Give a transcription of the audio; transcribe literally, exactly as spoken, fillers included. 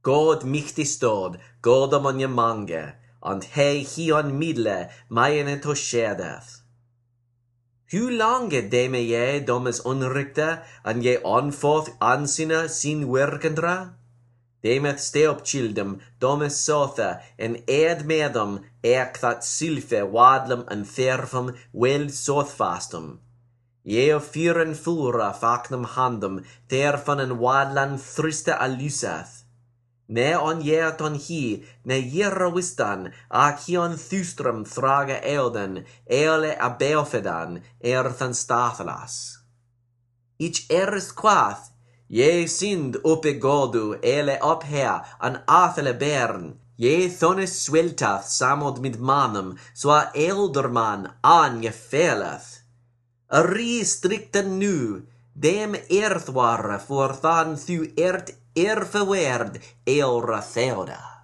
God michty stod, God among je mange, and he hion midle, maien to skedeth. Hoe lange deme je domes onrikte, en je onforth ansina sin werkendra? Demeth steop childem, domes sotha, en ed medum, ek that silfe wadlum en therfum wel sothfastum. Je of fyren fura facnum handum, therfan en wadlan thriste alusath. Ne on je ton hi, ne jera wistan, ac hion thustrum thraga eoden, eole a beofedan, erthan stathalas. Ich eris quath, je sind uppe godu, ele ophea, an athele bern, je thonis sweltath samod mid manum, swa elderman an je feleth. A ri stricten nu, dem earthware voor than thu ert erfewerd eilra theoda.